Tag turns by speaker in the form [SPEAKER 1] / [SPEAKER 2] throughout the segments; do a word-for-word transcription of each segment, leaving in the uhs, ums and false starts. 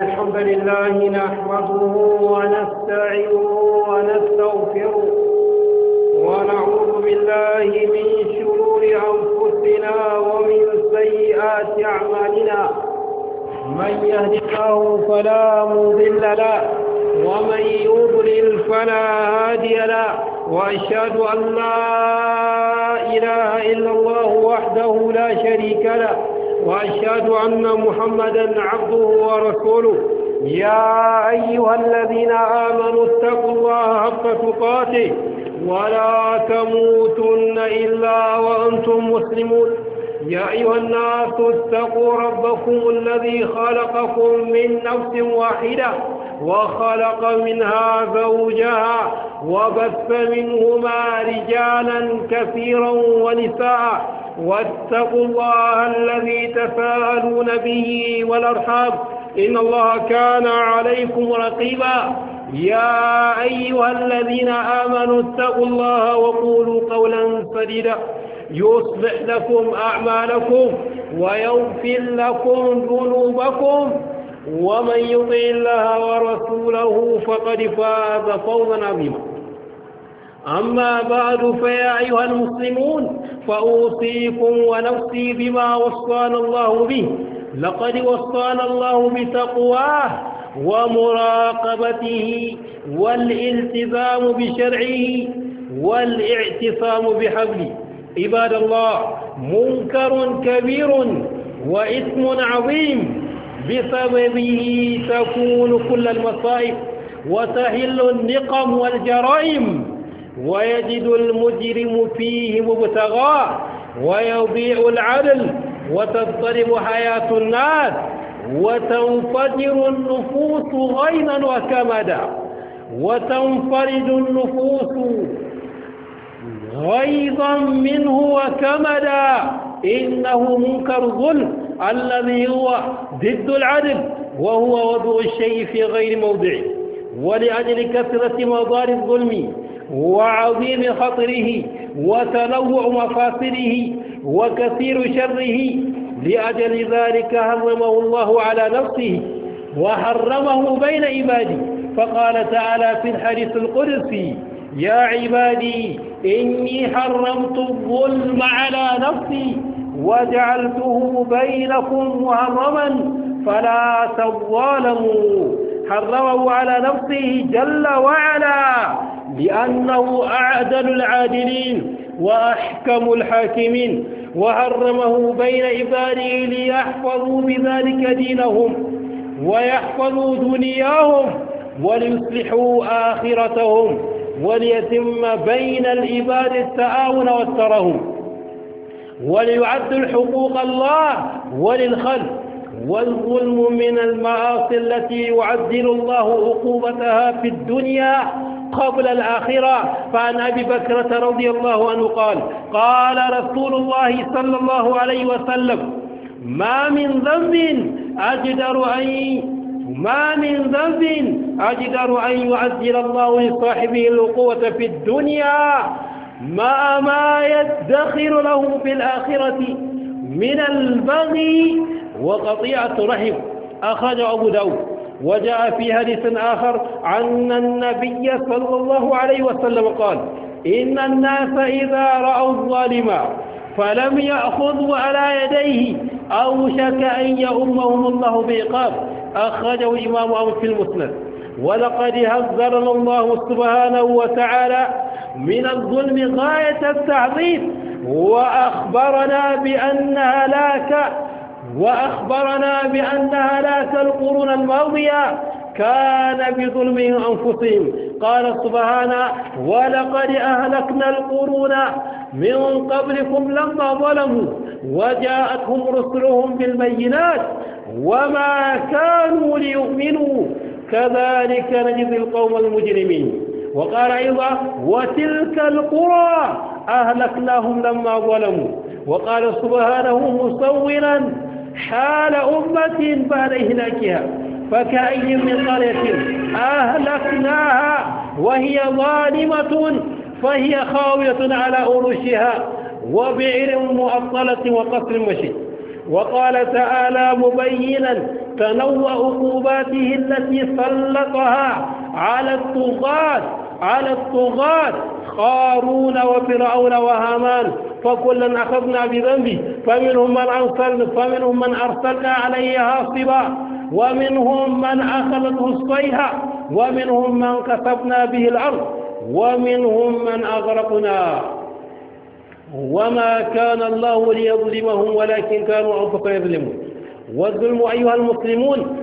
[SPEAKER 1] الحمد لله نحمده ونستعينه ونستغفره ونعوذ بالله من شرور أنفسنا ومن سيئات أعمالنا. من يهد الله فلا مضل له ومن يضلل فلا هادي له، وأشهد أن لا إله إلا الله وحده لا شريك له، وأشهد أن محمدًا عبده ورسوله. يا أيها الذين آمنوا اتقوا الله حق تقاته ولا تموتن إلا وأنتم مسلمون. يا أيها الناس اتقوا ربكم الذي خلقكم من نفس واحدة وخلق منها زوجها وبث منهما رجالا كثيرا ونساء، واتقوا الله الذي تساءلون به والأرحام إن الله كان عليكم رقيبا. يا أيها الذين آمنوا اتقوا الله وقولوا قولا سديدا يصلح لكم أعمالكم ويغفر لكم ذنوبكم، ومن يطع الله ورسوله فقد فاز فوزا عظيما. أما بعد، فيا أيها المسلمون، فأوصيكم ونفسي بما وصانا الله به. لقد وصانا الله بتقواه ومراقبته والالتزام بشرعه والاعتصام بحبله. عباد الله، منكر كبير وإثم عظيم بسببه تكون كل المصائب وتهل النقم والجرائم، ويجد المجرم فيه مبتغاه، ويضيع العدل، وتضطرب حياة الناس، وتنفجر النفوس غيظا وكمدا وتنفرد النفوس غيظا منه وكمدا. إنه منكر الظلم الذي هو ضد العدل، وهو وضع الشيء في غير موضعه. ولأجل كثرة مضار الظلم وعظيم خطره وتنوع مفاسده وكثير شره، لأجل ذلك حرمه الله على نفسه وحرمه بين عباده. فقال تعالى في الحديث القدسي: يا عبادي إني حرمت الظلم على نفسي وجعلته بينكم محرما فلا تظالموا. حرمه على نفسه جل وعلا لأنه أعدل العادلين وأحكم الحاكمين، وحرمه بين عباده ليحفظوا بذلك دينهم ويحفظوا دنياهم وليصلحوا آخرتهم، وليتم بين العباد التعاون والتراحم، وليعدل حقوق الله وللخلق. والظلم من المعاصي التي يعدل الله عقوبتها في الدنيا قبل الآخرة. فعن أبي بكرة رضي الله عنه قال: قال رسول الله صلى الله عليه وسلم: ما من ذنب أجدر أن ما من ذنب أجدر أن يعجل الله لصاحبه العقوبة في الدنيا مع ما يدخر له في الآخرة من البغي وقطيعة رحم. أخرجه أبو داود. وجاء في حديث آخر عن النبي صلى الله عليه وسلم قال: إن الناس إذا رأوا الظالم فلم يأخذوا على يديه أوشك أن يؤمهم الله بعقاب. أخرجه الإمام أحمد في المسند. ولقد حذرنا الله سبحانه وتعالى من الظلم غاية التعظيم، وأخبرنا بأن هلاك وأخبرنا بأن هلاك القرون الماضية كان بظلمهم أنفسهم. قال سبحانه: ولقد أهلكنا القرون من قبلكم لما ظلموا وجاءتهم رسلهم بالبينات وما كانوا ليؤمنوا كذلك نجزي القوم المجرمين. وقال أيضا: وتلك القرى أهلكناهم لما ظلموا. وقال سبحانه مصورا حال أمة بعد إهلاكها: فكأي من قرية أهلكناها وهي ظالمة فهي خاوية على عروشها وبئر مؤطلة وقصر مشيد. وقال تعالى مبينا تنوع عقوباته التي سلطها على الطغاة على الطغاة قارون وفرعون وهامان، فكلا أخذنا بذنبه، فمنهم من أرسلنا فمنهم من أرسلنا عليه حاصبا، ومنهم من أخذته الصيحة، ومنهم من كسفنا به الأرض، ومنهم من أغرقنا. وما كان الله ليظلمهم ولكن كانوا أنفسهم يظلمون. والظلم أيها المسلمون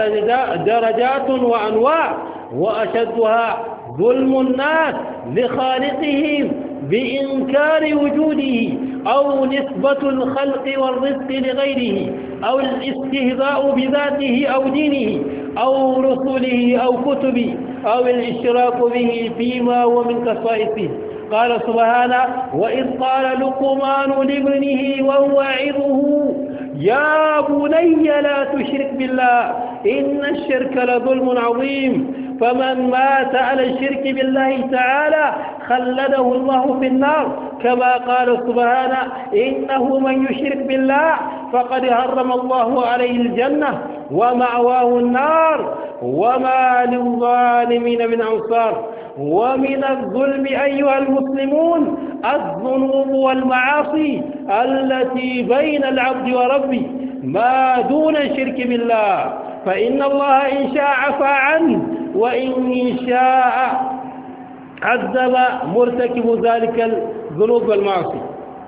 [SPEAKER 1] درجات وأنواع، وأشدها ظلم الناس لخالقهم بإنكار وجوده، أو نسبة الخلق والرزق لغيره، أو الاستهزاء بذاته أو دينه أو رسله أو كتبه، أو الاشتراك به فيما هو من خصائصه. قال سبحانه: وإذ قال لقمان لابنه وهو يعظه يا بني لا تشرك بالله إن الشرك لظلم عظيم. فمن مات على الشرك بالله تعالى خلده الله في النار، كما قال سبحانه: إنه من يشرك بالله فقد حرم الله عليه الجنة ومأواه النار وما للظالمين من أنصار. ومن الظلم أيها المسلمون الذنوب والمعاصي التي بين العبد وربه ما دون الشرك بالله، فإن الله إن شاء عفا عنه، وإن شاء عذب مرتكب ذلك الذنوب والمعاصي.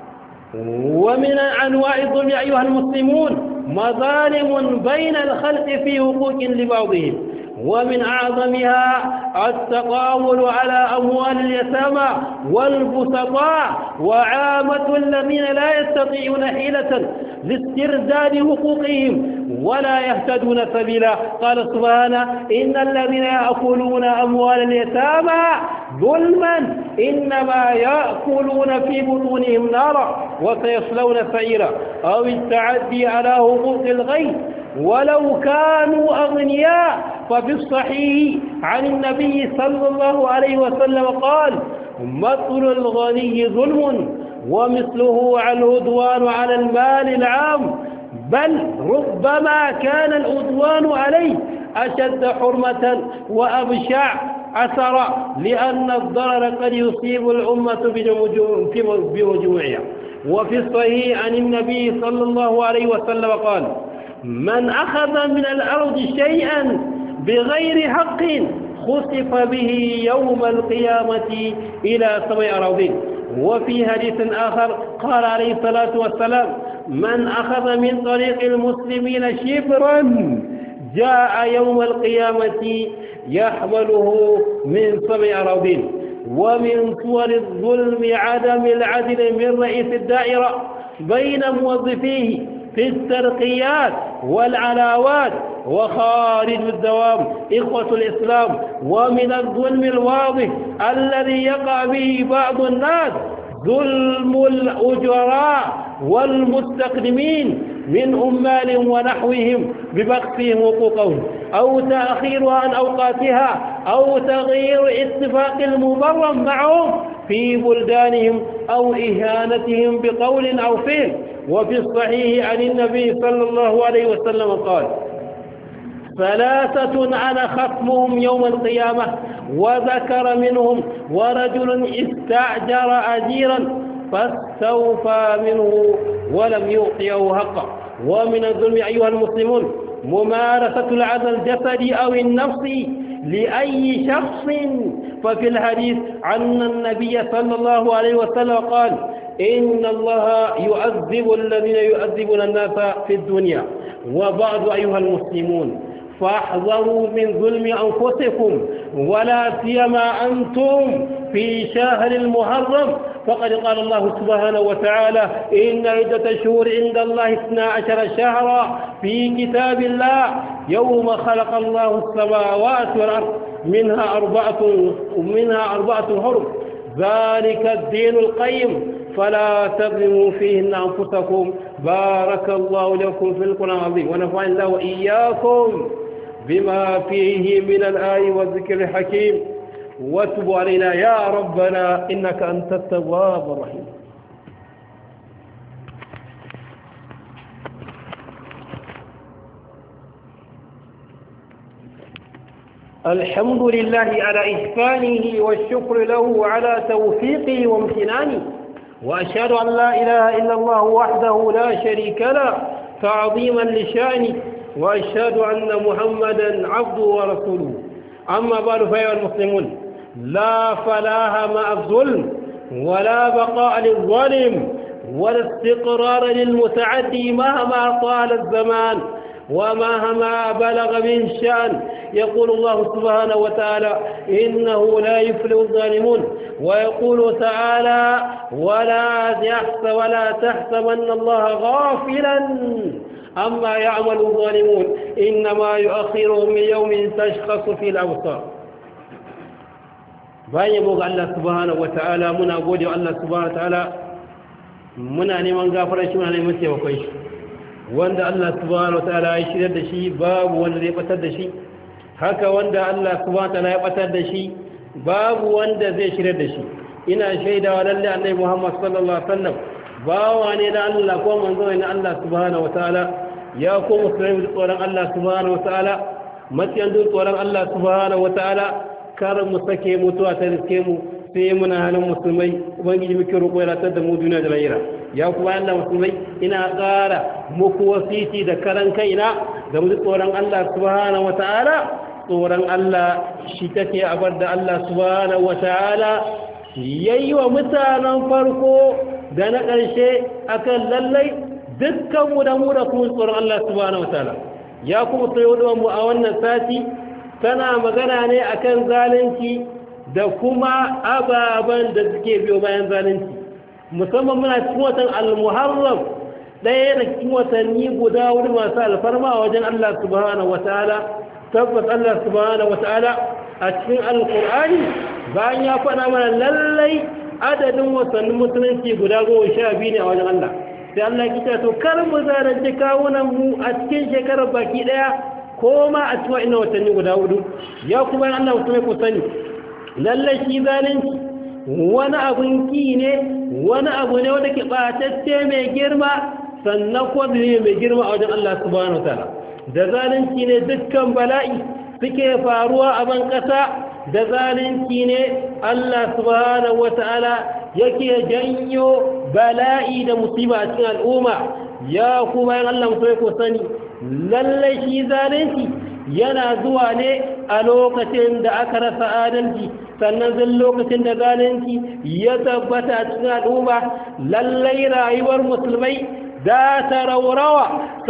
[SPEAKER 1] ومن أنواع الظلم أيها المسلمون مظالم بين الخلق في حقوق لبعضهم، ومن أعظمها التقاول على أموال اليتامى والبسطاء وعامة الذين لا يستطيعون حيلة لاسترداد حقوقهم ولا يهتدون سبيلا. قال سبحانه: إن الذين يأكلون أموال اليتامى ظلما إنما يأكلون في بطونهم نارا وسيصلون سعيرا. أو التعدي على حقوق الغير ولو كانوا أغنياء، ففي الصحيح عن النبي صلى الله عليه وسلم قال: مثل الغني ظلم ومثله على العدوان على المال العام، بل ربما كان العدوان عليه أشد حرمة وأبشع أثرا، لأن الضرر قد يصيب الأمة بوجوعها. وفي الصحيح عن النبي صلى الله عليه وسلم قال: من أخذ من الأرض شيئا بغير حق خسف به يوم القيامة إلى سبع أراضين. وفي حديث آخر قال عليه الصلاة والسلام: من أخذ من طريق المسلمين شبرا جاء يوم القيامة يحمله من سبع أراضين. ومن صور الظلم عدم العدل من رئيس الدائرة بين موظفيه في الترقيات والعلاوات وخارج الدوام. إخوة الإسلام، ومن الظلم الواضح الذي يقع به بعض الناس ظلم الأجراء والمستقدمين من عمال ونحوهم ببخسهم حقوقهم أو تأخيرها عن أوقاتها أو تغيير اتفاق المبرم معهم في بلدانهم أو إهانتهم بقول أو فعل. وفي الصحيح عن النبي صلى الله عليه وسلم قال: ثلاثة أنا خصمهم يوم القيامة، وذكر منهم ورجل استأجر أجيرا فاستوفى منه ولم يعطيه حقه. ومن الظلم أيها المسلمون ممارسة العدل الجسدي أو النفسي لأي شخص. ففي الحديث عن النبي صلى الله عليه وسلم قال: إن الله يعذب الذين يعذبون الناس في الدنيا. وبعض أيها المسلمون فاحذروا من ظلم أنفسكم، ولا سيما أنتم في شهر المحرم، فقد قال الله سبحانه وتعالى: إن عدة الشهور عند الله اثنا عشر شهرا في كتاب الله يوم خلق الله السماوات والأرض منها أربعة منها أربعة حرم ذلك الدين القيم فلا تظلموا فيهن أنفسكم. بارك الله لكم في القرآن العظيم، ونفعني الله وإياكم بما فيه من الآي والذكر الحكيم، وتب علينا يا ربنا إنك أنت التواب الرحيم. الحمد لله على إحسانه والشكر له على توفيقه وامتنانه، وأشهد أن لا إله إلا الله وحده لا شريك له تعظيما لشأنه، وأشهد أن محمدا عبده ورسوله. أما بعد فأيها المسلمون، لا فلاح مع الظلم ولا بقاء للظالم ولا استقرار للمتعدي مهما طال الزمان ومهما بلغ من شأن. يقول الله سبحانه وتعالى: إنه لا يفلح الظالمون. ويقول تعالى: ولا يحسب ولا تحسبن الله غافلا عما يعمل الظالمون إنما يؤخرهم من يوم تشخص فيه الأبصار. bayan yabo ga Allah subhanahu wataala, muna gode wa Allah subhanahu wataala, muna neman gafarar shi, muna neman taimakon shi. Wanda Allah subhanahu wataala ya shirya da shi, babu wanda zai batar da shi. Haka wanda Allah subhanahu wataala ya batar da shi, babu wanda zai shirya da shi. Ina shaidawa lalle Annabi Muhammad sallallahu alaihi wasallam bawa ne da Allah ko manzo ne Allah subhanahu wataala. Ya ko musulmi tsoron Allah subhanahu wataala, matiyan tsoron Allah subhanahu wataala, kar mu sake mutuwa ta riske mu sai muna halin musulmai. Ubangiji muke roƙo ya latar da mu duniya da lahira. Ya kuma Allah musulmai, ina ƙara muku wasiti da karan kaina da mu tsoron Allah subhanahu wata'ala. Tsoron Allah shi take abar da Allah subhanahu wata'ala yayi wa mutanen farko da na ƙarshe akan lallai dukkan mu da mu da kuma tsoron Allah subhanahu wata'ala. Ya kuma tsayo mu a wannan sati tana magana ne akan zalunci da kuma ababen da suke biyo bayan zalunci, musamman muna cikin watan al-muharram, ɗaya da cikin watanni guda wuri masu alfarma a wajen Allah subhanahu wataala. Tabbas Allah subhanahu wataala a cikin alkur'ani bayan ya faɗa mana lallai adadin watannin musulunci guda goma sha biyu ne a wajen Allah, sai Allah ya kita to kar mu zalunci kawunan mu a cikin shekarar baki ɗaya ko ma a cikin ina watanni guda hudu. Ya kuma yin Allah mutum ku sani lallai shi zalunci wani abun ki ne, wani abu ne wanda ke ɓatacce mai girma, sannan ko ne mai girma a wajen Allah subhanahu wataala. Da zalunci ne dukkan bala'i suke faruwa a ban ƙasa, da zalunci ne Allah subhanahu wataala yake janyo bala'i da musiba a cikin al'umma. Ya kuma yin Allah mutum ku sani lallai shi zalunci yana zuwa ne a lokacin da aka rasa adalci, sannan zan lokacin da zalunci ya tabbata a cikin al'umma lallai rayuwar musulmai za ta raurawa,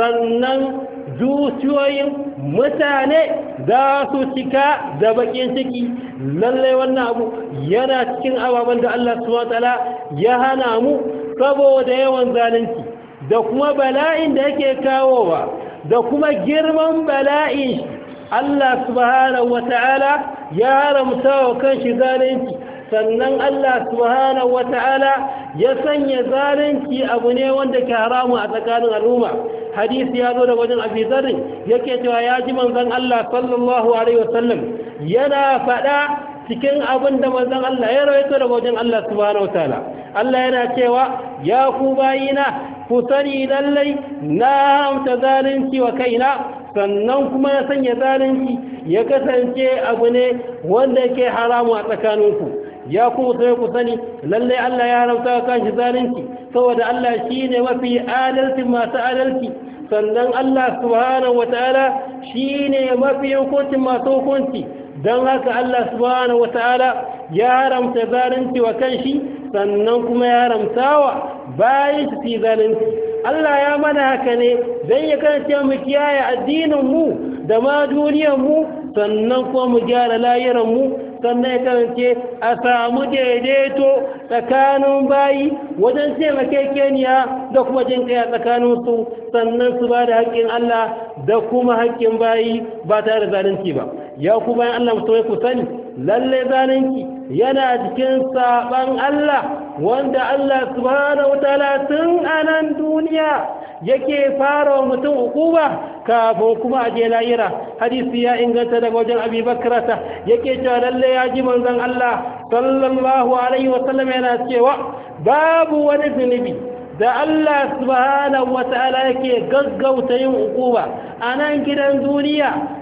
[SPEAKER 1] sannan zuciyoyin mutane za su cika da bakin ciki. Lallai wannan abu yana cikin ababen da Allah subhanahu wataala ya hana mu saboda yawan zalunci da kuma bala'in da yake kawowa da kuma girman bala'in. Allah subhanahu wata'ala ya haramta wa kanshi zalunci, sannan Allah subhanahu wata'ala ya sanya zalunci abu ne wanda ke haramu a tsakanin al'umma. Hadisi ya zo da wajen Abi Dharr yake cewa ya ji manzon Allah sallallahu alaihi wasallam yana faɗa cikin abin da manzon Allah ya rawaito da wajen Allah subhanahu wataala. Allah yana cewa ya ku bayina ku sani lallai na haramta zalunci wa kaina, sannan kuma ya sanya zalunci ya kasance abu ne wanda yake haramu a tsakaninku. Ya ku sai ku sani lallai Allah ya haramta wa kanshi zalunci saboda Allah shine mafi adalci masu adalci, sannan Allah subhanahu wataala shine mafi hukuncin masu hukunci. Don haka Allah subhanahu wata'ala ya haramta zalunci wa kanshi, sannan kuma ya haramta wa bayan su zalunci. Allah ya mana haka ne don ya kasance mu kiyaye addininmu da ma duniyarmu, sannan kuma mu gyara layuranmu, sannan ya kasance a samu daidaito tsakanin bayi wajen taimakekeniya da kuma jin kai a tsakaninsu, sannan su ba da haƙƙin Allah da kuma haƙƙin bayi ba tare da zalunci ba. Ya ku bayan Allah mutum ku sani lalle zalunci yana cikin saban Allah wanda Allah subhanahu wataala tun anan duniya yake fara wa mutum hukuma kafin kuma a je lahira. Hadisi ya inganta daga wajen Abi Bakrata yake cewa lalle ya ji manzon Allah sallallahu alaihi wasallam yana cewa babu wani zunubi da Allah subhanahu wata'ala yake gaggauta yin hukuma a nan gidan duniya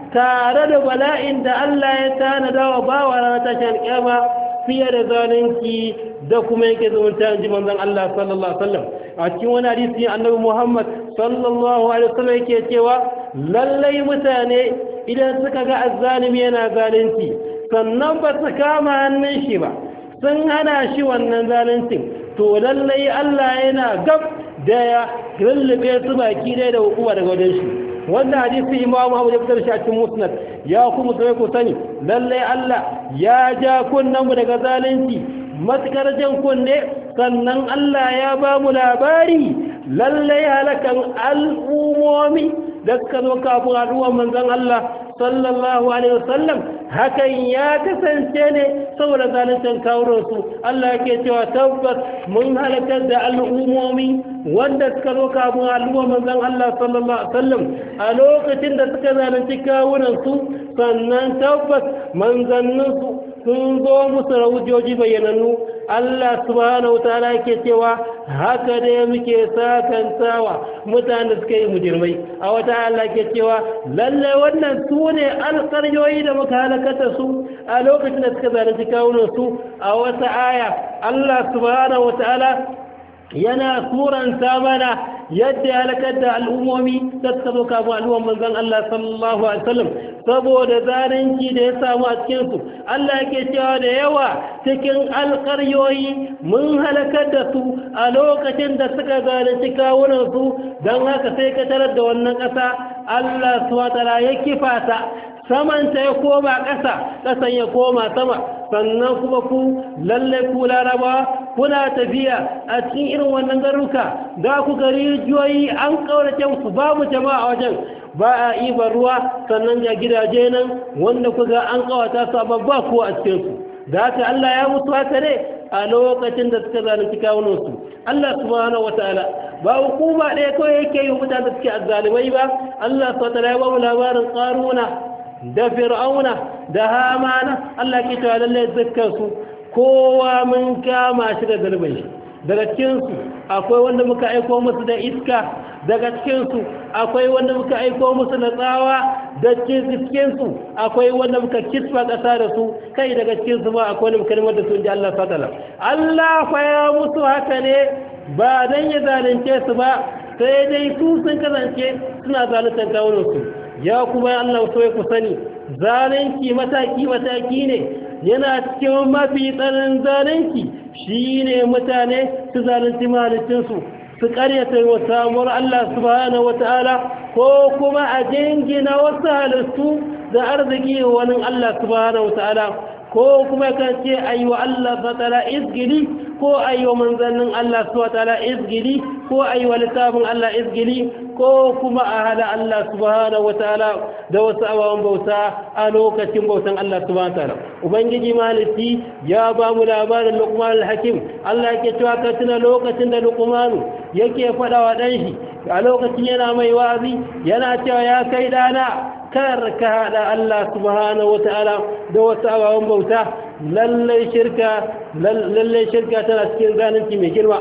[SPEAKER 1] tare da bala'in da Allah ya tanada wa bawa ranar tashin alƙiyama fiye da zalunci da kuma yake zumunta ji manzon Allah sallallahu alaihi wasallam a cikin wani hadisi annabi Muhammad sallallahu alaihi wasallam yake cewa lallai mutane idan suka ga azzalimi yana zalunci sannan ba su kama hannun shi ba sun hana shi wannan zaluncin to lallai Allah yana gab da ya rullube su baki ɗaya da hukuma daga wajen shi wannan hadisi Imam Abu Dawud da cikin Musnad ya kuma sai ku sani lallai Allah ya ja kunnan mu daga zalunci matukar jan kunne sannan Allah ya ba mu labari lallai halakan al'umomi da suka zo kafin al'ummar manzon Allah sallallahu alaihi wasallam hakan ya kasance ne saboda zaluncin kawuransu Allah yake cewa tabbas mun halakar da al'ummomi wanda suka zo kafin al'ummar manzon Allah sallallahu alaihi wasallam a lokacin da suka zalunci kawunansu sannan tabbas manzanninsu sun zo musu rahujoji bayyanannu Allah subhanahu wa ta'ala yake cewa haka dai muke sakantawa mutanen da suka yi mujirmai a wata Allah ke cewa lalle wannan su ne alƙaryoyi da muka halakata su a lokacin da suka zalunci kawunan su a wata aya Allah subhanahu wa ta'ala yana turanta mana yadda ya halakar da al'ummomi da suka zo kafin al'ummar manzon Allah sallallahu alaihi wasallam saboda zalunci da ya samu a cikin su Allah yake cewa da yawa cikin alƙaryoyi mun halakar da su a lokacin da suka zalunci kawunan su don haka sai ka tarar da wannan ƙasa Allah subhanahu wa ta'ala ya kifata samanta ya koma ƙasa ƙasan ya koma sama sannan kuma ku lalle ku laraba kuna tafiya a cikin irin wannan garuka da ku gari rijiyoyi an ƙaurace musu babu jama'a a wajen ba a ibar ruwa sannan ga gidaje nan wanda ku ga an ƙawata su babba ko a cikinsu da haka Allah ya mutu haka ne a lokacin da suka zalunci kawunansu Allah subhanahu wataala ba hukuma ɗaya kawai yake yi mutane da suke azzalimai ba Allah subhanahu wataala ya ba mu labarin ƙaruna da fir'auna da hamana Allah ke cewa lalle dukkan su kowa mun kama shi da zalubin shi daga cikin su akwai wanda muka aika musu da iska daga cikin su akwai wanda muka aika musu da tsawa da cikin su akwai wanda muka kisfa kasa da su kai daga cikin su ma akwai wanda muka kalmar da su inji Allah subhanahu wa ta'ala Allah fa ya musu haka ne ba dan ya zalunce su ba sai dai su sun kasance suna zaluntar kawunan su ya kuma Allah so ya ku sani zalunci mataki mataki ne yana cikin mafi tsananin zalunci shine mutane su zalunci malicinsu su karyata wa samuwar Allah subhanahu wataala ko kuma a jingina wasu halittu da arziki wani Allah subhanahu wataala ko kuma kan ce ayywa Allah ta'ala izgili ko ayywa manzannin Allah subhanahu wataala izgili ko ayywa littafin Allah izgili ko kuma a hada Allah subhanahu wataala da wasu abawan bauta a lokacin bautan Allah subhanahu wataala ubangiji maliki ya ba mu labarin Luqman al-Hakim Allah yake cewa ka tuna lokacin da Luqman yake fada wa dan shi a lokacin yana mai wazi yana cewa ya kai dana kar ka hada Allah subhanahu wataala da wasu abawan bauta lalle shirka lalle shirka tana cikin zalunci mai girma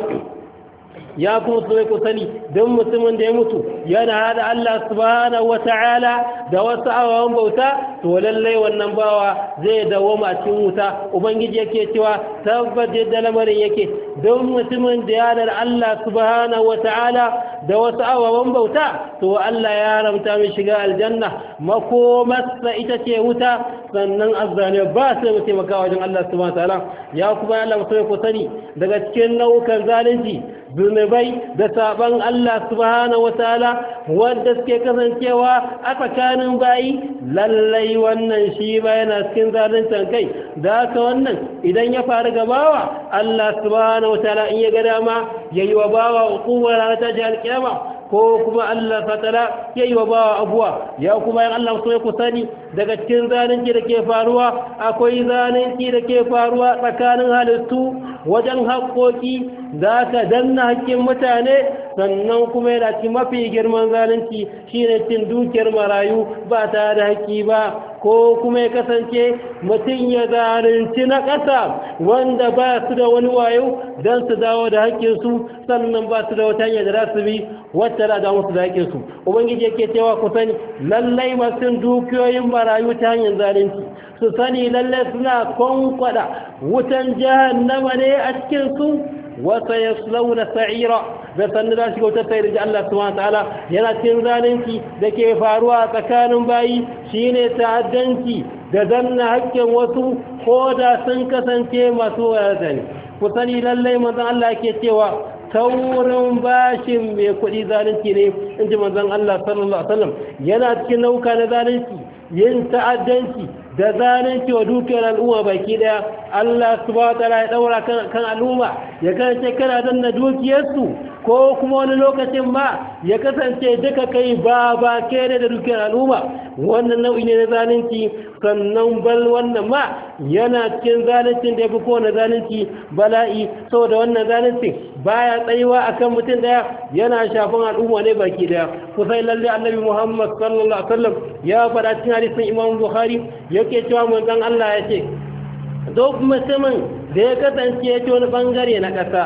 [SPEAKER 1] ya kuma so ku sani don mutumin da ya mutu yana hada Allah subhanahu wata'ala da wasu awawan bauta to lallai wannan bawa zai dawoma a cikin wuta ubangiji yake cewa tabbata da lamarin yake don mutumin da ya hada Allah subhanahu wata'ala da wasu awawan bauta to Allah ya haramta mai shiga aljanna makomarsa ita ce wuta sannan azzani ba sai mu taimaka wajen Allah subhanahu wata'ala ya kuma Allah so ku sani daga cikin nau'ukan zalunci zunubai da saban Allah subhanahu wataala wanda suke kasancewa a tsakanin bayi lallai wannan shi ba yana cikin zaluntan kai da haka wannan idan ya faru ga bawa Allah subhanahu wataala in ya ga dama yayi wa bawa hukumar ranar ta jihar kiyama ko kuma Allah fatala yayi wa bawa abuwa ya kuma yan Allah so ku sani daga cikin zalunci da ke faruwa akwai zalunci da ke faruwa tsakanin halittu wajen haƙoƙi za ka danna haƙƙin mutane, sannan kuma yana ci mafi girman zalunci shine cin dukiyar marayu ba tare da haƙƙi ba, ko kuma ya kasance mutum ya zalunci na ƙasa wanda ba su da wani wayo don su dawo da haƙƙinsu, sannan ba su da wata hanyar da za su bi wacce da musu da haƙƙinsu. Ubangiji yake cewa ku sani lallai masu dukiyoyin marayu ta hanyar zalunci su sani lallai suna kwankwada wutan jahannama ne a cikinsu, wasa ya launa sa'ira da sannu za shi kautar sai da Allah subhanahu wa ta'ala yana cikin zalunci da ke faruwa tsakanin bayi shine ta'addanci da danna haƙƙin wasu ko da sun kasance masu wadata ne. Ku sani lallai manzon Allah ke cewa taurin bashin mai kuɗi zalunci ne, in ji manzon Allah sallallahu alaihi wasallam. Yana cikin nauka na zalunci yin ta'addanci da zalunci wa dukiyar al'umma baki daya. Allah subhanahu wa ta'ala ya daura kan al'umma ya kasance kana danna dukiyarsu, ko kuma wani lokacin ma ya kasance duka kai ba ba kere da dukiyar al'umma. Wannan nau'i ne na zalunci, sannan bal wannan ma yana cikin zaluncin da ya fi kowane zalunci bala'i, saboda wannan zalunci baya tsayuwa akan mutum daya, yana shafin al'umma ne baki daya. Kusai lalle annabi Muhammad sallallahu alaihi wasallam ya faɗa cikin hadisin Imam Bukhari yake cewa manzon Allah ya ce duk mutumin da ya kasance ya ci wani bangare na ƙasa,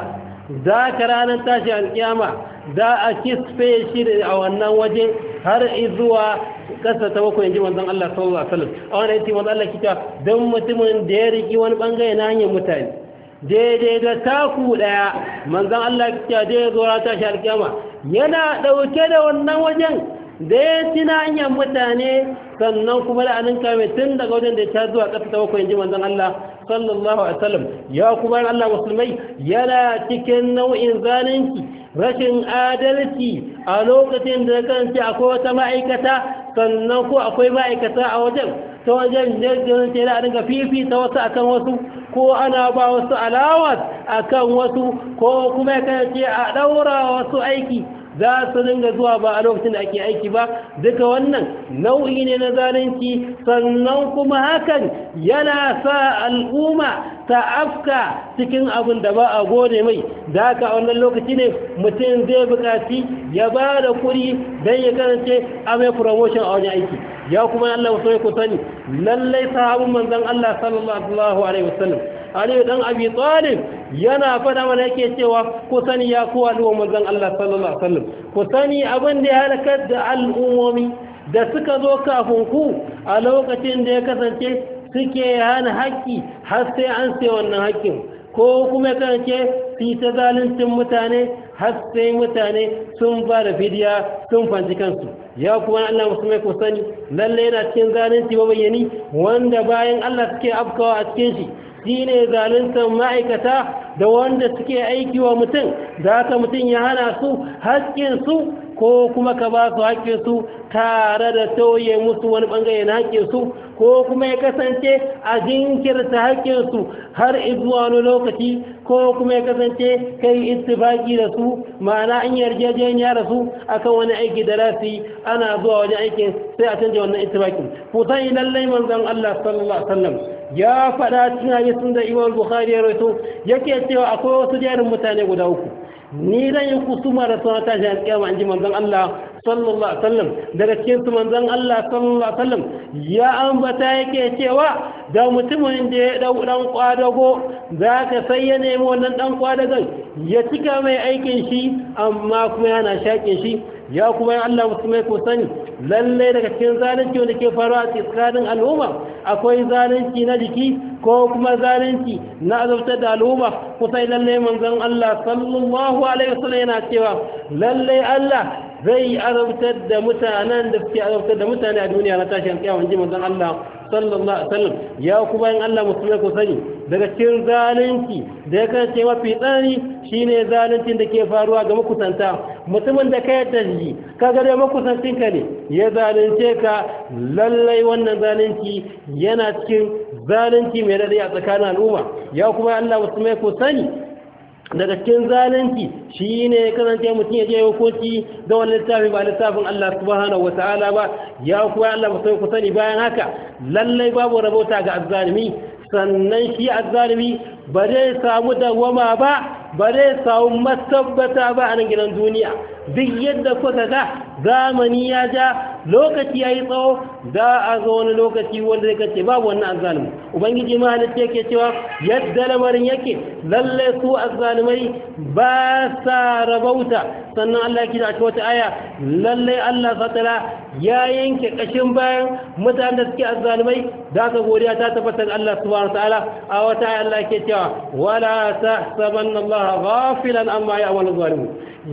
[SPEAKER 1] za ka ranar tashi alƙiyama za a kisfe shi a wannan waje har zuwa ƙasa ta bakwai, in ji manzon Allah sallallahu alaihi wasallam. A wannan yace manzon Allah kita don mutumin da ya riki wani bangare na hanyar mutane daidai da taku daya, manzon Allah kita da ya zo ranar tashi alƙiyama yana ɗauke da wannan wajen da ya ci na hanyar mutane, sannan kuma da anin kame tun daga wajen da ya ta zuwa ƙasa ta bakwai, in ji manzon Allah sallallahu alaihi wasallam. Ya kuma Allah musulmai yana cikin nau'in zalunci rashin adalci a lokacin da kan ce akwai wata ma'aikata, sannan ko akwai ma'aikata a wajen ta wajen da ce da dinga fifita wasu akan wasu, ko ana ba wasu alawat akan wasu, ko kuma kan ce a daura wasu aiki za su dinga zuwa ba a lokacin da ake aiki ba. Duka wannan nau'i ne na zalunci, sannan kuma hakan yana sa al'umma ta afka cikin abin da ba a gode mai. Da haka a wannan lokaci ne mutum zai buƙaci ya ba da kuɗi don ya kasance a mai promotion a wajen aiki. Ya kuma Allah wasu ya ku sani lallai sahabin manzon Allah sallallahu alaihi wasallam Aliyu dan Abi Talib yana fada mana yake cewa ku sani ya ku al'umma manzon Allah sallallahu alaihi wasallam, ku sani abin da ya halakar da al'ummomi da suka zo kafin ku a lokacin da ya kasance suke hana haƙƙi har sai an sai wannan haƙƙin, ko kuma ya kasance su ta zaluncin mutane har sai mutane sun ba da fidiya sun fanci kansu. Ya kuma Allah musulmai ku sani lalle yana cikin zalunci mabayyani wanda bayan Allah suke afkawa a cikin shi shine zaluntar ma'aikata da wanda suke aiki wa mutum, da haka mutum ya hana su haƙƙinsu ko kuma ka ba su haƙƙinsu tare da tauye musu wani ɓangare na haƙƙinsu, ko kuma ya kasance a jinkirta haƙƙinsu har zuwa wani lokaci, ko kuma ya kasance kai ittifaqi da su, ma'ana an yarjejeniya da su akan wani aiki da rasu ana zuwa wajen aikin sai a canja wannan ittifaqin. Kusan lallai manzon Allah sallallahu alaihi wasallam ya faɗa cikin hadisin da Imam Bukhari ya rawaito yake cewa akwai wasu jerin mutane guda uku, ni zan yi kusuma da sauran tashi a kiyama, in ji manzon Allah sallallahu alaihi wasallam. Daga cikin su manzon Allah sallallahu alaihi wasallam ya ambata yake cewa da mutumin da ya dau dan kwadago zaka sai ya nemi wannan dan kwadagon ya cika mai aikin shi amma kuma yana shaƙin shi. Ya kuma ya Allah musulmai ko sani lalle daga cikin zalunci wanda ke faruwa a tsakanin al'umma akwai zalunci na jiki ko kuma zalunci na azabtar da al'umma. Kusa lalle manzon Allah sallallahu alaihi wasallam yana cewa lalle Allah zai azabtar da mutanen da suke azabtar da mutane a duniya na tashin kiyama, ji manzon Allah sallallahu alaihi wasallam. Ya kuma in Allah musulmai ko sani daga cikin zalunci da ya kace mafi tsani shine zaluncin da ke faruwa ga makusanta. Mutumin da ka yadda shi kaga dai makusancin ka ne ya zalunce ka, lallai wannan zalunci yana cikin zalunci mai dadi a tsakanin al'umma. Ya kuma Allah musulmai ko sani daga cikin zalunci shine kasance mutum ya je hukunci da wani littafi ba littafin Allah subhanahu wataala ba ya kuwa Allah mutum ku sani bayan haka lallai babu rabota ga azzalimi sannan shi azzalimi ba zai samu dawama ba ba zai samu matabbata ba a nan gidan duniya duk yadda kuka ga zamani ya ja lokaci ya yi tsawo da a zo wani lokaci wanda zai kace babu wannan azzalimi ubangiji ma halitta yake cewa yadda lamarin yake lalle su azzalimai ba sa rabauta sannan Allah yake da wata aya lalle Allah fatala ya yanke kashin bayan mutanen da suke azzalimai da ka godiya ta tabbatar Allah subhanahu wataala a wata aya Allah yake cewa wala tahsabanna Allah ghafilan amma ya'malu zalimun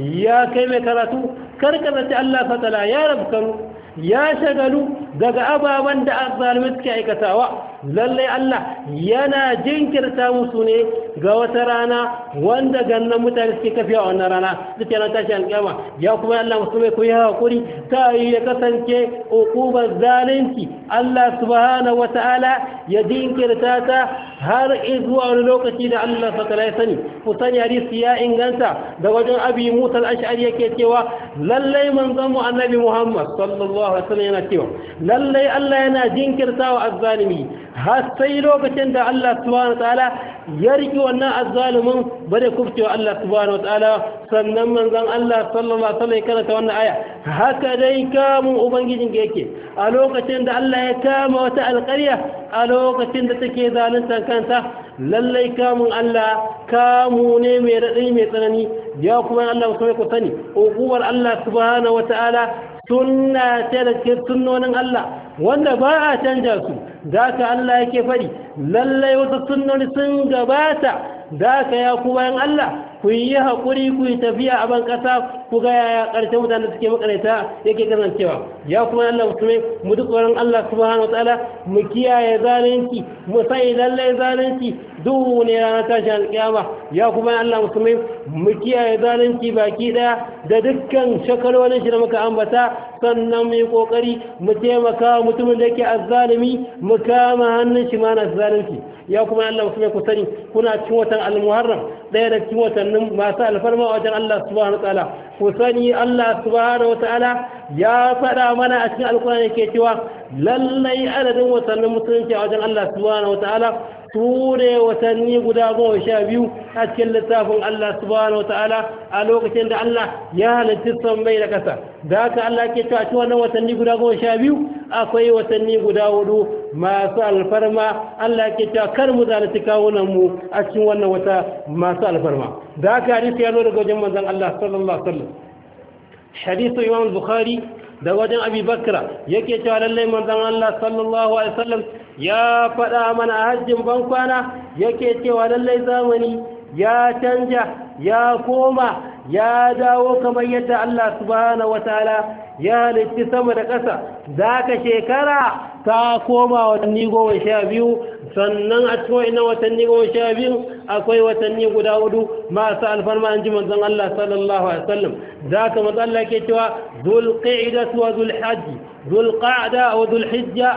[SPEAKER 1] ya kai mai karatu karkata Allah fatala ya rabkanu ya shagalu daga ababen da azzalimi suke aikatawa lalle Allah yana jinkirta musu ne ga wata rana wanda gannan mutane suke kafiya wannan rana duk yana tashi alƙiyama ya kuma Allah musulmai ku yi hakuri ta yi ya kasance uqubar zalunci Allah subhanahu wataala ya jinkirta ta har zuwa wani lokaci da Allah fatala ya sani ku sani hadisi ya inganta da wajen Abi Musa al-Ash'ari yake cewa lalle manzon mu annabi Muhammad sallallahu alaihi wasallam yana cewa lalle Allah yana jinkirtawa azzalimi har sai lokacin da Allah subhanahu wataala ya riki wannan azzalimin bare kufcewa Allah subhanahu wataala sannan manzon Allah sallallahu alaihi wasallam ya karanta wannan aya haka dai kamun ubangijin ga yake a lokacin da Allah ya kama wata alƙarya a lokacin da take zalunta kanta lallai kamun Allah kamu ne mai raɗi mai tsanani ya kuma Allah musamman ku sani hukumar Allah subhanahu wata'ala sunna ce da cikin sunnonin Allah wanda ba a canja su da ka Allah yake faɗi lallai wasu sunnoni sun gabata da ka ya kuma yan Allah ku yi haƙuri ku yi tafiya a ban ƙasa ku ga yaya ƙarshen mutane da suke makaranta yake kasancewa ya kuma Allah musulmai mu duk tsoron Allah subhanahu wataala mu kiyaye zalunci mu sai lallai zalunci duhu ne ranar tashin alƙiyama ya kuma Allah musulmai mu kiyaye zalunci baki ɗaya da dukkan shakalolin shi da muka ambata sannan mu yi ƙoƙari mu taimaka mutumin da yake azzalimi mu kama hannun shi ma na zalunci ya kuma Allah musulmai ku sani kuna cikin watan al-muharram ɗaya da cikin watannin masu alfarma wajen Allah subhanahu wataala ku sani Allah subhanahu wataala ya faɗa mana a cikin alkurani ke cewa lallai adadin watannin musulunci a wajen Allah subhanahu wataala su ne watanni guda goma sha biyu a cikin littafin Allah subhanahu wataala a lokacin da Allah ya halitta sammai da ƙasa da haka Allah ke cewa cikin wannan watanni guda goma sha biyu akwai watanni guda hudu masu alfarma Allah ke cewa kar mu zalunci kawunan mu a cikin wannan wata masu alfarma da haka hadisi ya zo daga wajen manzon Allah sallallahu alaihi wasallam hadisu Imam Bukhari da wajen Abi Bakra yake cewa lallai manzon Allah sallallahu alaihi wasallam ya faɗa mana a hajjin bankwana yake cewa lallai zamani ya canja ya koma ya dawo kamar yadda Allah subhanahu wataala ya halitta sama da ƙasa za ka shekara ta koma watanni goma sha biyu sannan a cikin wa'innan watanni goma sha biyu akwai watanni guda hudu masu alfarma an ji manzon Allah sallallahu alaihi wasallam za ka manzon Allah ke cewa zulqa'ida wa zulhajj zulqa'da wa zulhijja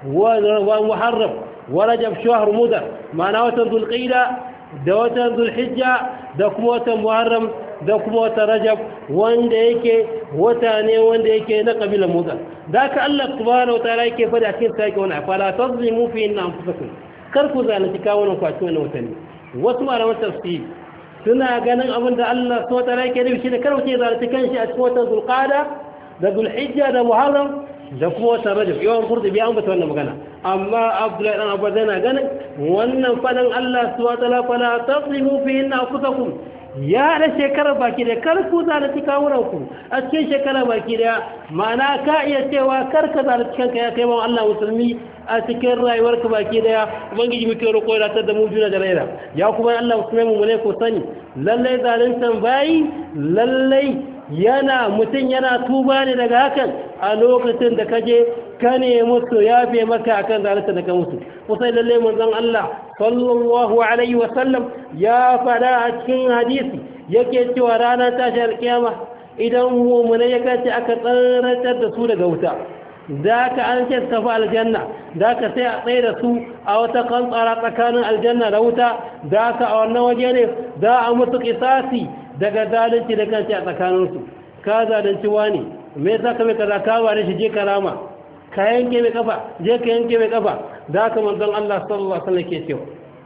[SPEAKER 1] wa muharram wa rajab shahr mudar ma'ana watan zulqa'ida da watan zulhijja da kuma watan muharram da kuma wata rajab wanda yake wata ne wanda yake na kabilan mudar da ka Allah subhanahu wataala yake fada cikin sake wannan fala tazlimu fi inna anfusakum kar ku zalunci kawunan ku a cikin wannan watanni wasu malaman tafsir suna ganin abin da Allah subhanahu wataala yake nufi shi da kar ku zalunci kanshi a cikin watan zulqa'da da zulhijja da muharram da kuma wata rajab yawan kurdubi an bata wannan magana amma Abdullahi dan Abbas yana ganin wannan fadan Allah subhanahu wataala fala tazlimu fi inna anfusakum ya da shekarar baki da kar ku zalunci kawunanku a cikin shekarar baki da ma'ana ka iya cewa kar ka zalunci kanka ya kai wa Allah musulmi a cikin rayuwarka baki daya ubangiji muke roƙo ya tada mu juna da raira ya kuma Allah musulmi mu ne ko sani lalle zaluntan bayi lalle yana mutun yana tuba ne daga hakan a lokacin da kaje ka ne musu yafe maka akan zalunta da ka musu kusa lalle manzon Allah sallallahu alaihi wasallam ya fada a cikin hadisi yake cewa ranar tashi alkiyama idan mu'mina ya kace aka tsaratar da su daga wuta da ka an ce tafi aljanna da ka sai a tsaye da su a wata kantsara tsakanin aljanna da wuta da ka a wannan waje ne za a mutu kisasi daga zalunci da kanci a tsakaninsu ka zalunci wani me yasa ka mai kaza ka ware shi je karama ka yanke mai kafa je ka yanke mai kafa da ka manzon Allah sallallahu alaihi wasallam ke cewa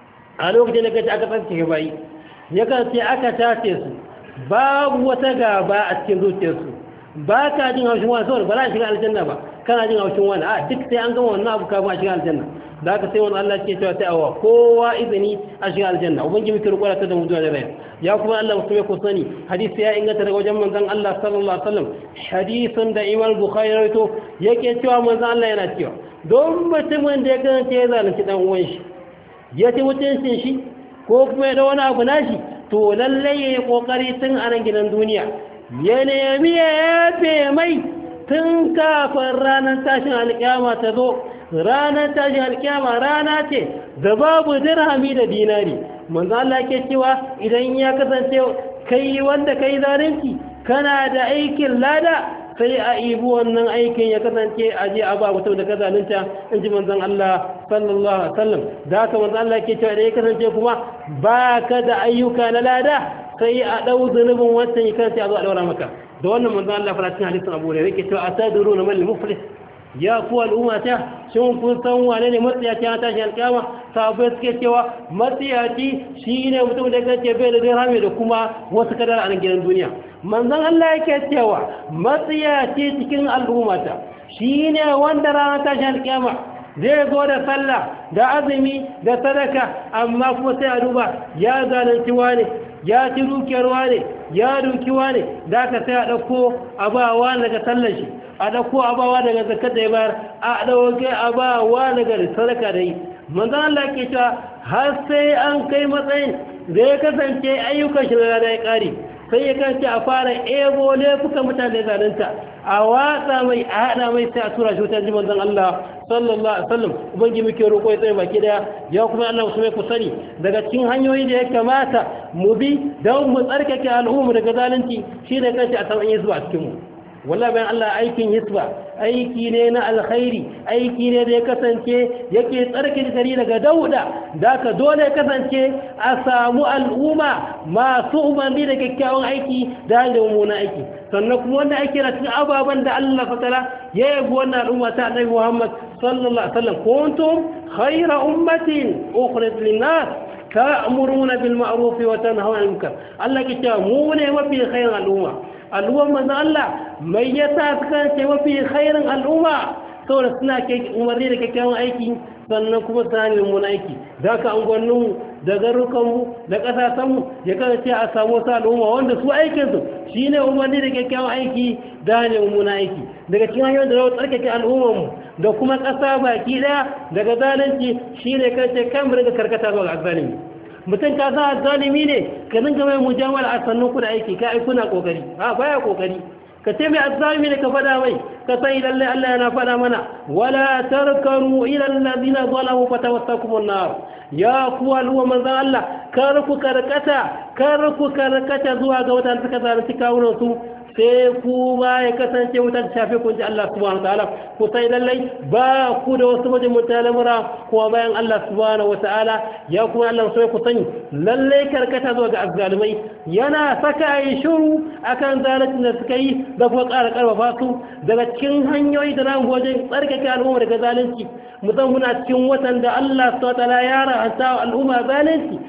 [SPEAKER 1] a lokacin da kace aka tsarkake bayi ya kace aka tace su babu wata gaba a cikin zuciyarsu ba ka jin haushin wani saboda ba za a shiga aljanna ba kana jin haushin wani a duk sai an gama wannan abu kafin a shiga aljanna da aka sai wani Allah ke cewa sai awa kowa izini a shiga aljanna ubangiji muke roƙo ta da mu zuwa da rai ya kuma Allah mutum ko sani hadisi ya inganta daga wajen manzon Allah sallallahu alaihi wasallam hadisin da Imam Bukhari rawaito yake cewa manzon Allah yana cewa don mutumin da ya kasance ya zalunci dan uwan shi ya ci mutuncin shi ko kuma ya da wani abu nashi to lalle yayi kokari tun a nan gidan duniya ya nemi ya yafe mai tun kafin ranar tashin alƙiyama ta zo ranar tashin alƙiyama rana ce da babu dirhami da dinari manzo Allah ke cewa idan ya kasance kai wanda kai zalunci kana da aikin lada sai a ibi wannan aikin ya kasance a je a ba mutum da ka zalunta in ji manzon Allah sallallahu alaihi wasallam da haka manzo Allah ke cewa da ya kasance kuma ba ka da ayyuka na lada sai a ɗau zunubin wancan yi kan sai a zo a ɗaura maka da wannan manzan Allah fara cikin hadisin Abu Hurairah yake cewa atadru na mal muflis ya ku al'umma ta shin kun san wane ne matsiyaci na tashi alƙiyama sahabbai suke cewa matsiyaci shine mutum da kace bai da dirhami da kuma wasu kadara a gidan duniya manzan Allah yake cewa matsiyaci cikin al'umma ta shine wanda ranar tashi alƙiyama zai zo da sallah da azumi da sadaka amma kuma sai a duba ya zalunci wane ya ci dukiyar wane ya duki wane da aka sai a ɗauko abawa daga sallar shi a ɗauko abawa daga zakar da ya bayar a ɗauke abawa daga sadaka da yi manzan Allah ke cewa har sai an kai matsayin da ya kasance ayyukan shi da ya ƙare sai ya kasance a fara ebo laifukan mutane zalunta a watsa mai a haɗa mai sai a tura shi wutar jiman zan Allah sallallahu alaihi wasallam ubangi muke roƙo ya tsaye baki daya ya kuma Allah musu mai ku sani daga cikin hanyoyi da ya kamata mu bi don mu tsarkake al'umma daga zalunci shi ne kanci a saman yesu a cikin mu wallahi bayan Allah aikin hisba aiki ne na alkhairi aiki ne da ya kasance yake tsarki gari daga dauda da ka dole ya kasance a samu al'umma masu umarni da kyakkyawan aiki da hanyar mummunan aiki sannan kuma wanda ake na cikin ababen da Allah fatala ya yabi wannan al'umma ta annabi Muhammad sallallahu alaihi wasallam kuntum khayra ummatin ukhrijat lin-nas ta'muruna bil ma'ruf wa tanhauna 'anil munkar Allah ke cewa mu ne mafi khairin al'umma al'ummar manzo Allah mai yasa suka ce mafi khairin al'umma saboda suna ke umarni da kyakkyawan aiki sannan kuma suna ne mun aiki da ka angwanninmu da garukanmu da ƙasasenmu ya kasance a samu wasu al'umma wanda su aikinsu shi ne umarni da kyakkyawan aiki da ne mun aiki daga cikin hanyoyin da zai tsarkake al'ummarmu da kuma ƙasa baki ɗaya daga zalunci shi ne kasance kan mu daga karkata zuwa ga zalimi mutum ka sa zalimi ne ka dinga mai mujamala a sannan ku da aiki ka ai kuna kokari a baya kokari ka ce mai azzalimi ne ka fada mai ka sai lalle Allah yana fada mana wala tarkanu ila allazina zalamu fatawassakum an-nar ya ku alwa manzan Allah kar ku karkata kar ku karkata zuwa ga wata suka zalunci kawunan su sai ku ba ya kasance wutar shafe kun ji Allah subhanahu wataala ku sai lallai ba ku da wasu wajen mutalamura kuma bayan Allah subhanahu wataala ya kuma Allah so ku sani lallai karkata zuwa ga azzalumai yana saka yi shiru akan zalincin da suka yi da kuma ƙara ƙarfafa su daga cikin hanyoyi da zamu wajen tsarkake al'umma daga zalunci musamman muna cikin watan da Allah subhanahu wataala ya rahanta al'umma zalunci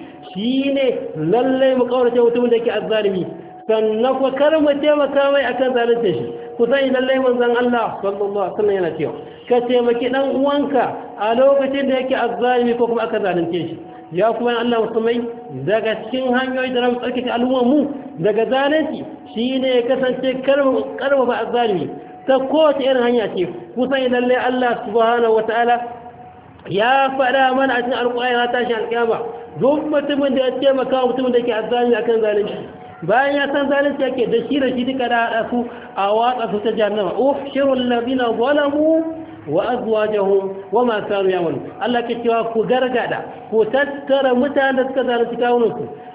[SPEAKER 1] shine lallai mu kaurace mutumin da yake azzalumi sannan ku kar mu taimaka mai akan zalunta shi ku sani lallai manzon Allah sallallahu alaihi wasallam yana cewa ka taimaki dan uwanka a lokacin da yake azzalimi ko kuma aka zalunce shi ya kuma Allah musulmai daga cikin hanyoyi da zamu tsarkake al'ummar mu daga zalunci shine ya kasance karba ba azzalimi ta kowace irin hanya ce ku sani lallai Allah subhanahu wataala ya faɗa mana a cikin alƙur'ani na tashin alƙiyama duk mutumin da ya taimaka mutumin da yake azzalimi akan zalunci bayan ya san zalunci yake da shi da shi duka da haɗa su a watsa su ta jahannama ukhshirul ladina zalamu wa azwajuhum wa ma kanu ya'malun Allah ke cewa ku gargada ku tattara mutanen da suka zalunci kawunan su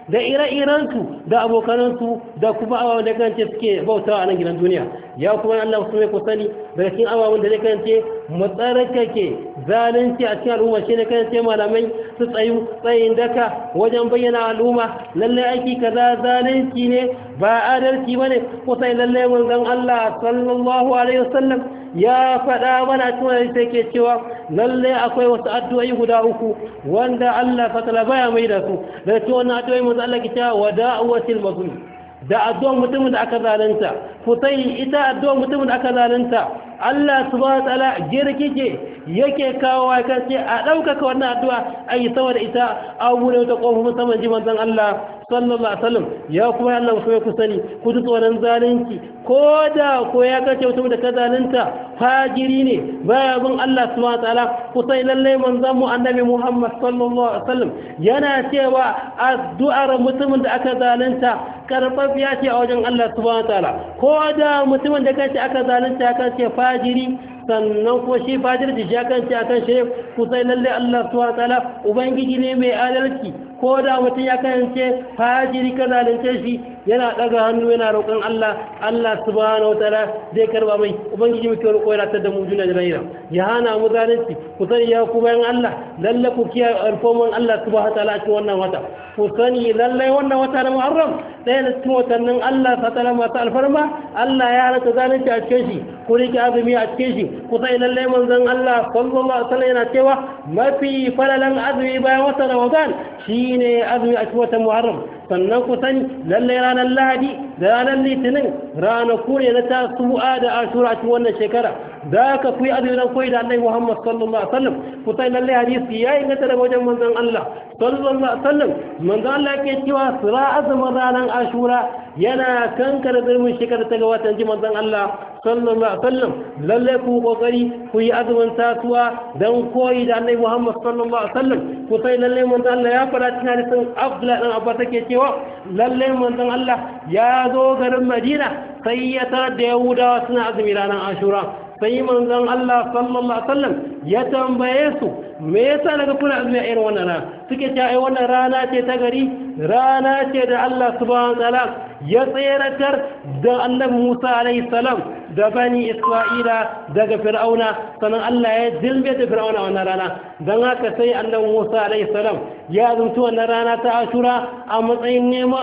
[SPEAKER 1] da ire-irensu da abokanansu da kuma ababen da kance suke bautawa a nan gidan duniya. Ya kuma Allah su mai kusani daga cikin ababen da kance mu tsarkake zalunci a cikin al'umma shi ne kance malamai su tsayu tsayin daka wajen bayyana al'umma lalle aiki kaza zalunci ne ba adalci bane kusa lalle manzon Allah sallallahu alaihi wasallam ya faɗa mana cewa sai ke cewa lalle akwai wasu addu'o'i guda uku wanda Allah fatala baya mai da su da cewa wannan addu'o'i manzo Allah ke cewa wada'awatil mazlum da addu'ar mutumin da aka zalunta ku sai ita addu'ar mutumin da aka zalunta Allah subhanahu wa ta'ala girkike yake kawo wa kace a ɗaukaka wannan addu'a ai saboda ita abu ne ta kofa musamman ji manzon Allah sallallahu alaihi wasallam ya kuma Allah ku ku sani ku ji tsoron zalunci ko da ko ya kace mutum da ka zalunta fajiri ne baya bin Allah subhanahu wa ta'ala ku sai lalle manzon mu annabi Muhammad sallallahu alaihi wasallam yana cewa addu'ar mutumin da aka zalunta karfafiya ce a wajen Allah subhanahu wa ta'ala ko da mutumin da kace aka zalunta kace fajiri sannan kuma shi fajirci shi akan ce akan shi kusa lalle Allah subhanahu wa ta'ala ubangiji ne mai adalci ko da mutum ya kance fajiri ka zalunce shi yana daga hannu yana roƙon Allah Allah subhanahu wa ta'ala zai karba mai ubangiji muke roƙo yana tada mu juna da rayuwa ya hana mu zalunci ku sani ya ku bayan Allah lalle ku kiyaye alfoman Allah subhanahu wa ta'ala a cikin wannan wata ku sani lalle wannan wata na Muharram ɗaya da cikin watannin Allah ta'ala masu alfarma Allah ya hana zalunci a cikin shi ku rike azumi a cikin shi ku sai lalle manzon Allah sallallahu alaihi wasallam yana cewa mafi falalan azumi bayan watan Ramadan shine azumi a cikin watan Muharram sannan ku sani lalle ranar Lahadi da ranar Litinin ranaku ne na Tasu'a da Ashura a cikin wannan shekara da ka kuyi azumi dan koyi da Annabi Muhammad sallallahu alaihi wasallam ku sai lalle hadisi yayi inganta daga wajen manzon Allah sallallahu alaihi wasallam manzon Allah yake cewa sura azumin ranar Ashura yana kankare zulmin shekara ta ga watan ji manzon Allah sallallahu alaihi wasallam lalle ku kokari ku yi azumin tasuwa dan koyi da Annabi Muhammad sallallahu alaihi wasallam ku sai lalle manzon Allah ya fara cikin hadisin Abdullah dan Abbas take cewa lalle manzon Allah ya zo garin Madina sai ya tarar da Yahudawa suna azumi ranar Ashura sai manzon Allah sallallahu alaihi wasallam ya tambaye su me yasa daga kuna azumi a irin wannan rana suke cewa ai wannan rana ce ta gari rana ce da Allah subhanahu wa ta'ala ya tseratar da Annabi Musa alaihi salam da bani Isra'ila daga Fir'auna sannan Allah ya dilbe da Fir'auna wannan rana dan haka sai Annabi Musa alaihi salam ya zunta wannan rana ta Ashura a matsayin nema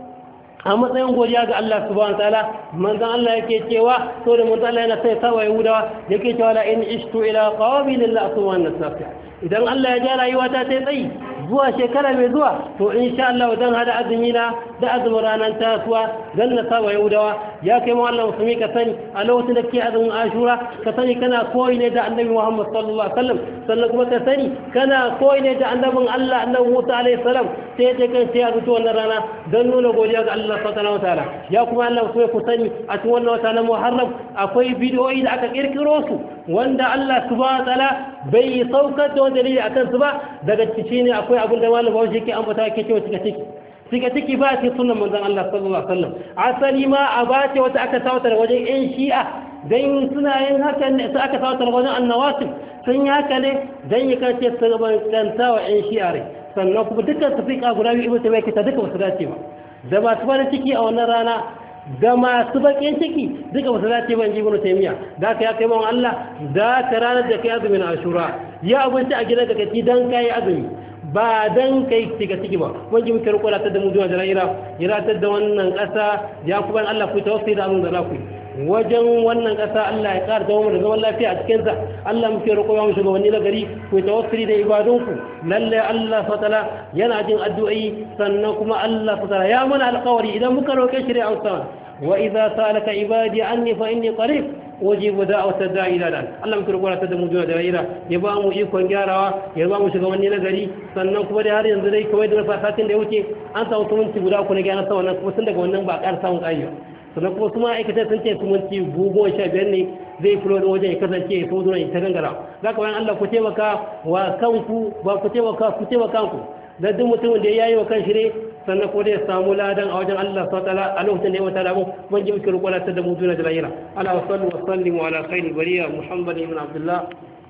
[SPEAKER 1] a matsayin godiya ga Allah subhanahu wataala manzon Allah yake cewa to da manzon Allah yana sai sawa Yahudawa yake cewa la in ishtu ila qabil la aswa an-nasafi idan Allah ya ja rayuwa ta sai tsayi zuwa shekara mai zuwa to insha Allah dan hada azumi na da azumin ranar tasuwa dan na sawa Yahudawa ya kai mu Allah musulmi ka sani a lokacin da ke azumin Ashura ka sani kana koyi ne da Annabi Muhammad sallallahu alaihi wasallam sannan kuma ka sani kana koyi ne da annabin Allah Annabi Musa alaihi salam sai ta kan sai a zuwa wannan rana dan nuna godiya ga Allah subhanahu wataala ya kuma Allah so ku sani a cikin wannan wata na Muharram akwai bidiyoyi da aka kirkiro su wanda Allah subhanahu wataala bai saukar da dalili akan su ba daga cikin ne akwai abin da malam Bahaushe yake ambata yake cewa cika ciki cika ciki ba ce sunan manzon Allah sallallahu alaihi wasallam asali ma a bace wata aka tawatar wajen ƴan Shi'a dan suna yin hakan ne sai aka tawatar wajen annawasib sun yi haka ne dan ya kace su gabanta wa ƴan Shi'a rai sannan kuma dukkan tafika guda biyu ibnu tabi'a kita duka wasu dace ba da masu farin ciki a wannan rana da masu bakin ciki duka wasu dace ban ji ibnu taymiya da ka ya kai mun Allah da ka ranar da kai azumin Ashura ya abinci a gidan da kake dan kai azumi ba dan kai shiga ciki ba wanda muke roƙo ta da mu zuwa jaraira iratar da wannan ƙasa ya kuma Allah ku tawassi da mun da ku wajen wannan ƙasa Allah ya ƙara dawo da zaman lafiya a cikin sa Allah muke roƙo ya mu shugabanni na gari ku tawassuli da ibadunku lalle Allah fatala yana jin addu'o'i sannan kuma Allah fatala ya mana alƙawari idan muka roƙe shi da amsa wa idza salaka ibadi anni fa inni qarib wajibu da'wata da'i ila dan Allah muke roƙo ta da mu da da'ira ya ba mu ikon gyarawa ya ba mu shugabanni na gari sannan kuma da har yanzu dai kawai da fasatin da ya wuce an samu sumunci guda uku na gyara sa wannan kuma tun daga wannan ba ƙara samun ƙayyo sannan kuma kuma aikata sun ce sumunci goma sha biyar ne zai fito da wajen ya kasance ya fito da ta gangara za ka bayan Allah ku taimaka wa kanku ba ku taimaka ku taimaka ku da duk mutumin da ya yi wa kan shi ne sannan ko da ya samu ladan a wajen Allah subhanahu wa ta'ala a lokacin da ya wata damu ban ji muke roƙo ta da mu juna da lahira ala wa sallu wa sallimu ala khayri bariya muhammad ibn abdullah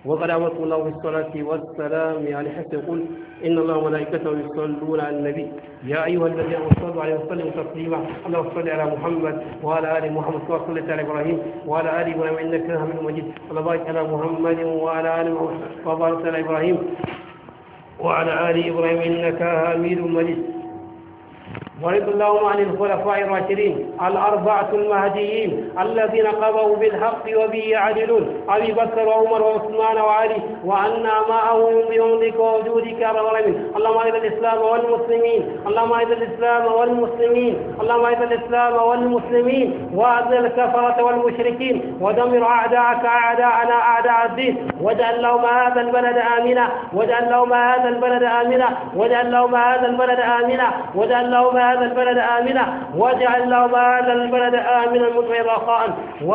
[SPEAKER 1] وقد أمركم الله بالصلاة والسلام يعني حتى يقول إن الله وملائكته يصلون على النبي يا أيها الذين آمنوا صلوا عليه وسلموا تسليما اللهم صل على محمد وعلى آل محمد كما صليت على إبراهيم وعلى آل إبراهيم إنك حميد مجيد اللهم بارك على محمد وعلى آل محمد كما باركت على إبراهيم وعلى آل إبراهيم إنك حميد مجيد. ورضي اللهم عن الخلفاء الراشدين الأربعة المهديين الذين قضوا بالحق وبه يعدلون أبي بكر وعمر وعثمان وعلي وعنا معهم بفضلك ووجودك يا رب العالمين. اللهم أعز الإسلام والمسلمين اللهم أعز الإسلام والمسلمين اللهم أعز الإسلام والمسلمين وأذل الكفرة والمشركين ودمر أعداءك أعداءنا أعداء الدين واجعل لهم هذا البلد آمنا واجعل لهم هذا البلد آمنا واجعل لهم هذا البلد آمنا واجعل لهم هذا البلد آمنا واجعل لهم هذا البلد آمنا مطمئنا رخاء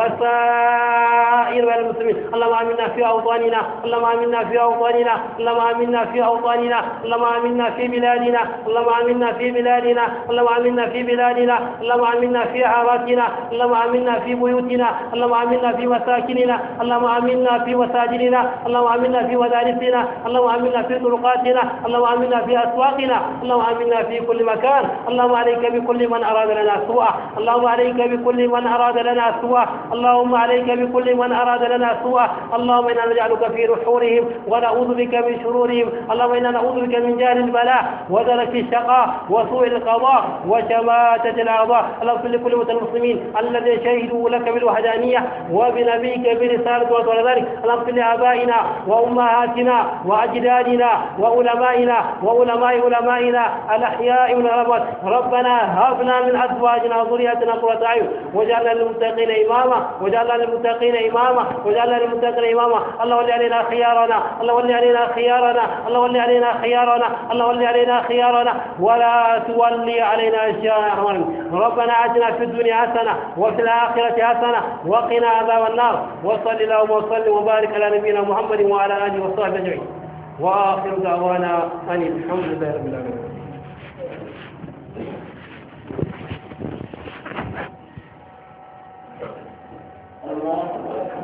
[SPEAKER 1] وسائر المسلمين. اللهم آمنا في أوطاننا اللهم آمنا في أوطاننا اللهم آمنا في أوطاننا اللهم آمنا في بلادنا اللهم آمنا في بلادنا اللهم آمنا في بلادنا اللهم آمنا في عاراتنا اللهم آمنا في بيوتنا اللهم آمنا في مساكننا اللهم آمنا في مساجدنا اللهم آمنا في مدارسنا اللهم آمنا في طرقاتنا اللهم آمنا في أسواقنا اللهم آمنا في كل مكان. اللهم عليك بكل من أراد لنا سوءا اللهم عليك بكل من أراد لنا سوءا اللهم عليك بكل من أراد لنا سوءا اللهم إنا نجعلك في نحورهم ونعوذ بك من شرورهم اللهم إنا نعوذ بك من جهل البلاء ودرك الشقاء وسوء القضاء وشماتة الأعضاء. اللهم صل لكل المسلمين الذين شهدوا لك بالوحدانية وبنبيك برسالة وطول ذلك. اللهم صل لآبائنا وأمهاتنا وأجدادنا وعلمائنا وعلماء علمائنا الأحياء والأموات. ربنا هب لنا من أزواجنا وذرياتنا قرة أعين واجعلنا للمتقين إماما واجعلنا للمتقين إماما واجعلنا للمتقين إماما. اللهم ول علينا خيارنا اللهم ول علينا خيارنا اللهم ول علينا خيارنا اللهم ول علينا خيارنا ولا تولي علينا شرارنا. ربنا آتنا في الدنيا حسنة وفي الآخرة حسنة وقنا عذاب النار. وصل اللهم وسلم وبارك على نبينا محمد وعلى آله وصحبه أجمعين وآخر دعوانا أن الحمد لله رب العالمين.